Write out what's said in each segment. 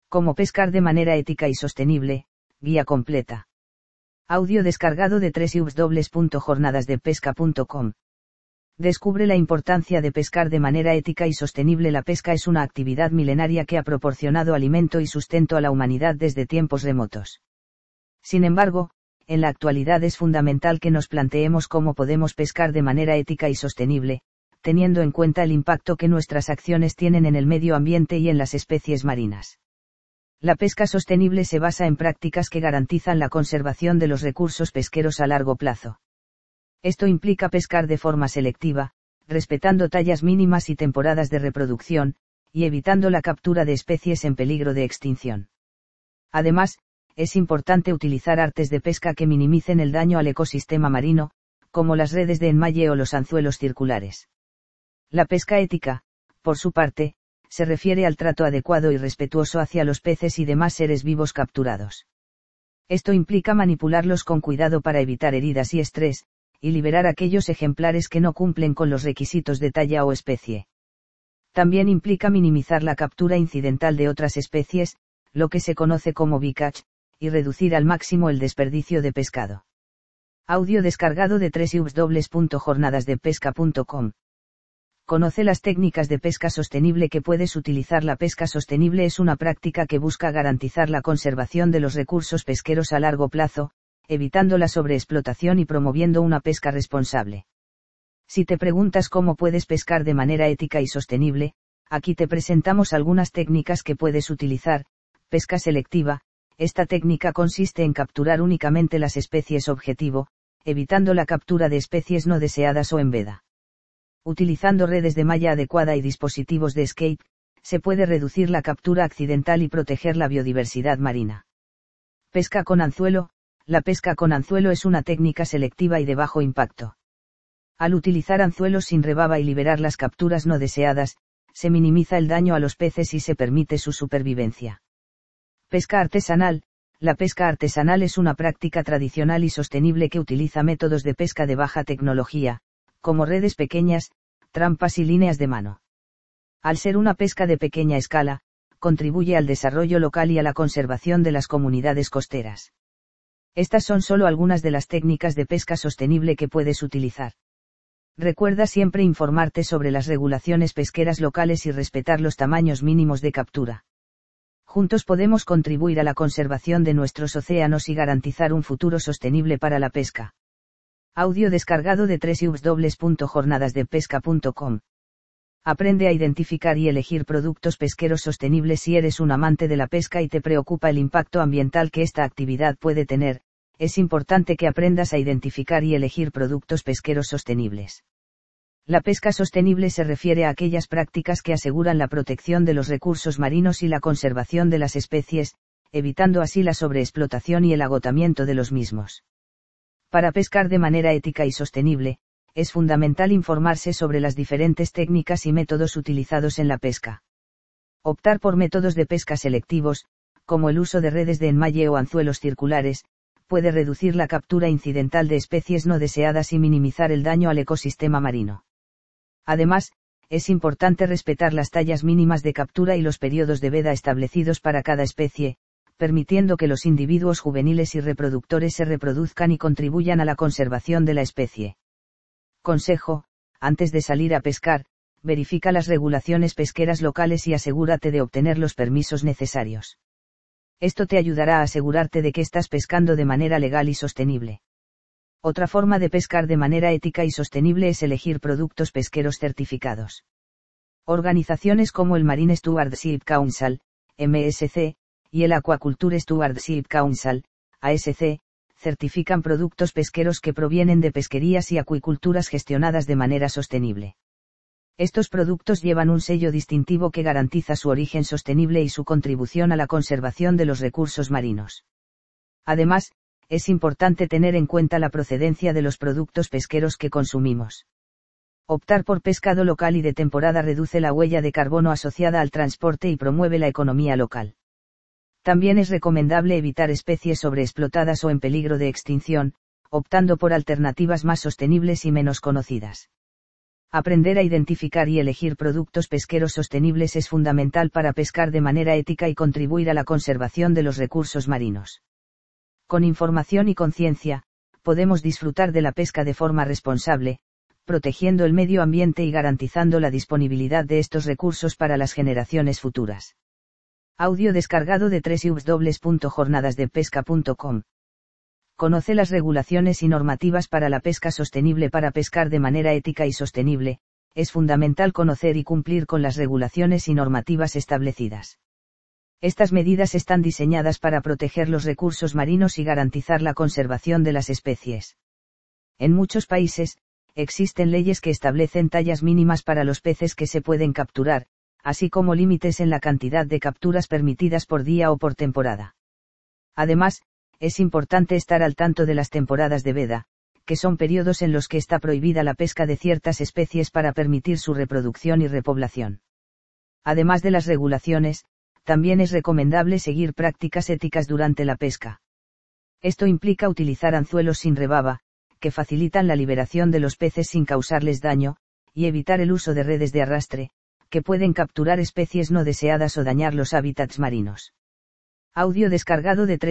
Cómo pescar de manera ética y sostenible, guía completa. Audio descargado de www.jornadasdepesca.com. Descubre la importancia de pescar de manera ética y sostenible. La pesca es una actividad milenaria que ha proporcionado alimento y sustento a la humanidad desde tiempos remotos. Sin embargo, en la actualidad es fundamental que nos planteemos cómo podemos pescar de manera ética y sostenible, teniendo en cuenta el impacto que nuestras acciones tienen en el medio ambiente y en las especies marinas. La pesca sostenible se basa en prácticas que garantizan la conservación de los recursos pesqueros a largo plazo. Esto implica pescar de forma selectiva, respetando tallas mínimas y temporadas de reproducción, y evitando la captura de especies en peligro de extinción. Además, es importante utilizar artes de pesca que minimicen el daño al ecosistema marino, como las redes de enmalle o los anzuelos circulares. La pesca ética, por su parte, se refiere al trato adecuado y respetuoso hacia los peces y demás seres vivos capturados. Esto implica manipularlos con cuidado para evitar heridas y estrés, y liberar aquellos ejemplares que no cumplen con los requisitos de talla o especie. También implica minimizar la captura incidental de otras especies, lo que se conoce como bycatch, y reducir al máximo el desperdicio de pescado. Audio descargado de www.jornadasdepesca.com. Conoce las técnicas de pesca sostenible que puedes utilizar. La pesca sostenible es una práctica que busca garantizar la conservación de los recursos pesqueros a largo plazo, evitando la sobreexplotación y promoviendo una pesca responsable. Si te preguntas cómo puedes pescar de manera ética y sostenible, aquí te presentamos algunas técnicas que puedes utilizar. Pesca selectiva. Esta técnica consiste en capturar únicamente las especies objetivo, evitando la captura de especies no deseadas o en veda. Utilizando redes de malla adecuada y dispositivos de escape, se puede reducir la captura accidental y proteger la biodiversidad marina. Pesca con anzuelo. La pesca con anzuelo es una técnica selectiva y de bajo impacto. Al utilizar anzuelos sin rebaba y liberar las capturas no deseadas, se minimiza el daño a los peces y se permite su supervivencia. Pesca artesanal. La pesca artesanal es una práctica tradicional y sostenible que utiliza métodos de pesca de baja tecnología, como redes pequeñas, trampas y líneas de mano. Al ser una pesca de pequeña escala, contribuye al desarrollo local y a la conservación de las comunidades costeras. Estas son solo algunas de las técnicas de pesca sostenible que puedes utilizar. Recuerda siempre informarte sobre las regulaciones pesqueras locales y respetar los tamaños mínimos de captura. Juntos podemos contribuir a la conservación de nuestros océanos y garantizar un futuro sostenible para la pesca. Audio descargado de www.jornadasdepesca.com. Aprende a identificar y elegir productos pesqueros sostenibles. Si eres un amante de la pesca y te preocupa el impacto ambiental que esta actividad puede tener, es importante que aprendas a identificar y elegir productos pesqueros sostenibles. La pesca sostenible se refiere a aquellas prácticas que aseguran la protección de los recursos marinos y la conservación de las especies, evitando así la sobreexplotación y el agotamiento de los mismos. Para pescar de manera ética y sostenible, es fundamental informarse sobre las diferentes técnicas y métodos utilizados en la pesca. Optar por métodos de pesca selectivos, como el uso de redes de enmalle o anzuelos circulares, puede reducir la captura incidental de especies no deseadas y minimizar el daño al ecosistema marino. Además, es importante respetar las tallas mínimas de captura y los periodos de veda establecidos para cada especie, permitiendo que los individuos juveniles y reproductores se reproduzcan y contribuyan a la conservación de la especie. Consejo: antes de salir a pescar, verifica las regulaciones pesqueras locales y asegúrate de obtener los permisos necesarios. Esto te ayudará a asegurarte de que estás pescando de manera legal y sostenible. Otra forma de pescar de manera ética y sostenible es elegir productos pesqueros certificados. Organizaciones como el Marine Stewardship Council, MSC, y el Aquaculture Stewardship Council, ASC, certifican productos pesqueros que provienen de pesquerías y acuiculturas gestionadas de manera sostenible. Estos productos llevan un sello distintivo que garantiza su origen sostenible y su contribución a la conservación de los recursos marinos. Además, es importante tener en cuenta la procedencia de los productos pesqueros que consumimos. Optar por pescado local y de temporada reduce la huella de carbono asociada al transporte y promueve la economía local. También es recomendable evitar especies sobreexplotadas o en peligro de extinción, optando por alternativas más sostenibles y menos conocidas. Aprender a identificar y elegir productos pesqueros sostenibles es fundamental para pescar de manera ética y contribuir a la conservación de los recursos marinos. Con información y conciencia, podemos disfrutar de la pesca de forma responsable, protegiendo el medio ambiente y garantizando la disponibilidad de estos recursos para las generaciones futuras. Audio descargado de www.jornadasdepesca.com. Conoce las regulaciones y normativas para la pesca sostenible. Para pescar de manera ética y sostenible, es fundamental conocer y cumplir con las regulaciones y normativas establecidas. Estas medidas están diseñadas para proteger los recursos marinos y garantizar la conservación de las especies. En muchos países, existen leyes que establecen tallas mínimas para los peces que se pueden capturar, así como límites en la cantidad de capturas permitidas por día o por temporada. Además, es importante estar al tanto de las temporadas de veda, que son periodos en los que está prohibida la pesca de ciertas especies para permitir su reproducción y repoblación. Además de las regulaciones, también es recomendable seguir prácticas éticas durante la pesca. Esto implica utilizar anzuelos sin rebaba, que facilitan la liberación de los peces sin causarles daño, y evitar el uso de redes de arrastre, que pueden capturar especies no deseadas o dañar los hábitats marinos. Audio descargado de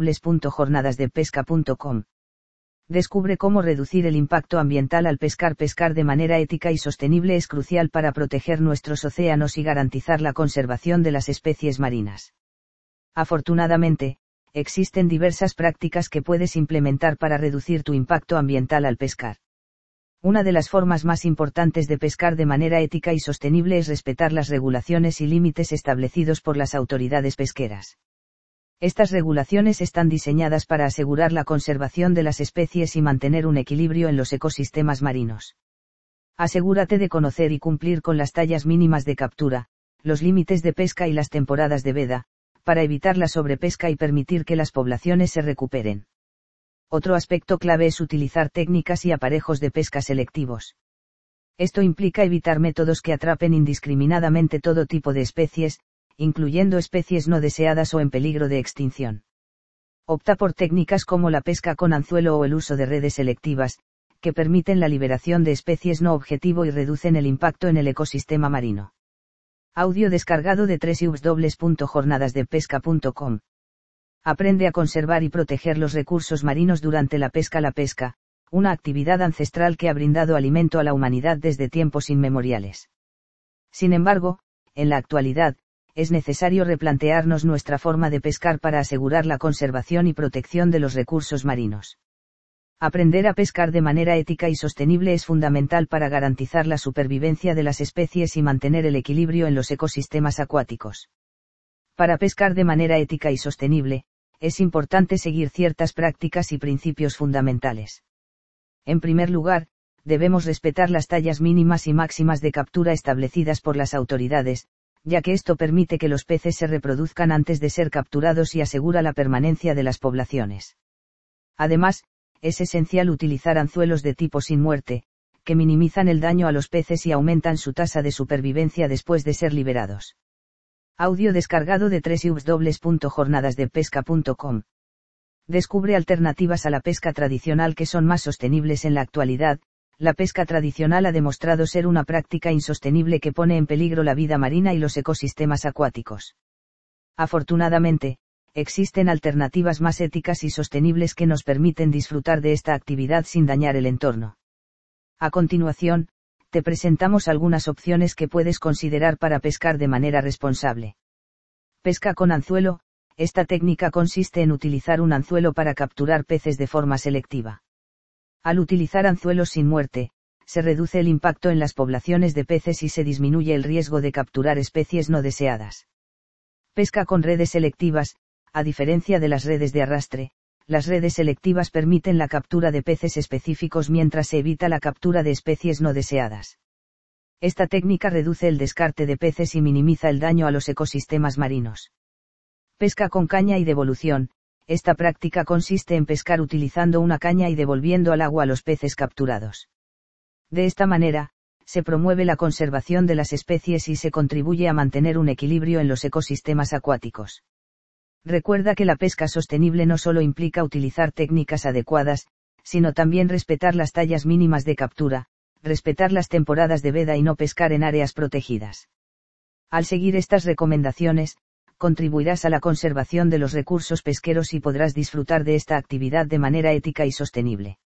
www.jornadasdepesca.com. Descubre cómo reducir el impacto ambiental al pescar. Pescar de manera ética y sostenible es crucial para proteger nuestros océanos y garantizar la conservación de las especies marinas. Afortunadamente, existen diversas prácticas que puedes implementar para reducir tu impacto ambiental al pescar. Una de las formas más importantes de pescar de manera ética y sostenible es respetar las regulaciones y límites establecidos por las autoridades pesqueras. Estas regulaciones están diseñadas para asegurar la conservación de las especies y mantener un equilibrio en los ecosistemas marinos. Asegúrate de conocer y cumplir con las tallas mínimas de captura, los límites de pesca y las temporadas de veda, para evitar la sobrepesca y permitir que las poblaciones se recuperen. Otro aspecto clave es utilizar técnicas y aparejos de pesca selectivos. Esto implica evitar métodos que atrapen indiscriminadamente todo tipo de especies, incluyendo especies no deseadas o en peligro de extinción. Opta por técnicas como la pesca con anzuelo o el uso de redes selectivas, que permiten la liberación de especies no objetivo y reducen el impacto en el ecosistema marino. Audio descargado de www.jornadasdepesca.com. Aprende a conservar y proteger los recursos marinos durante la pesca. La pesca, una actividad ancestral que ha brindado alimento a la humanidad desde tiempos inmemoriales. Sin embargo, en la actualidad, es necesario replantearnos nuestra forma de pescar para asegurar la conservación y protección de los recursos marinos. Aprender a pescar de manera ética y sostenible es fundamental para garantizar la supervivencia de las especies y mantener el equilibrio en los ecosistemas acuáticos. Para pescar de manera ética y sostenible, es importante seguir ciertas prácticas y principios fundamentales. En primer lugar, debemos respetar las tallas mínimas y máximas de captura establecidas por las autoridades, ya que esto permite que los peces se reproduzcan antes de ser capturados y asegura la permanencia de las poblaciones. Además, es esencial utilizar anzuelos de tipo sin muerte, que minimizan el daño a los peces y aumentan su tasa de supervivencia después de ser liberados. Audio descargado de www.jornadasdepesca.com. Descubre alternativas a la pesca tradicional que son más sostenibles en la actualidad. La pesca tradicional ha demostrado ser una práctica insostenible que pone en peligro la vida marina y los ecosistemas acuáticos. Afortunadamente, existen alternativas más éticas y sostenibles que nos permiten disfrutar de esta actividad sin dañar el entorno. A continuación, te presentamos algunas opciones que puedes considerar para pescar de manera responsable. Pesca con anzuelo. Esta técnica consiste en utilizar un anzuelo para capturar peces de forma selectiva. Al utilizar anzuelos sin muerte, se reduce el impacto en las poblaciones de peces y se disminuye el riesgo de capturar especies no deseadas. Pesca con redes selectivas. A diferencia de las redes de arrastre, las redes selectivas permiten la captura de peces específicos mientras se evita la captura de especies no deseadas. Esta técnica reduce el descarte de peces y minimiza el daño a los ecosistemas marinos. Pesca con caña y devolución. Esta práctica consiste en pescar utilizando una caña y devolviendo al agua a los peces capturados. De esta manera, se promueve la conservación de las especies y se contribuye a mantener un equilibrio en los ecosistemas acuáticos. Recuerda que la pesca sostenible no solo implica utilizar técnicas adecuadas, sino también respetar las tallas mínimas de captura, respetar las temporadas de veda y no pescar en áreas protegidas. Al seguir estas recomendaciones, contribuirás a la conservación de los recursos pesqueros y podrás disfrutar de esta actividad de manera ética y sostenible.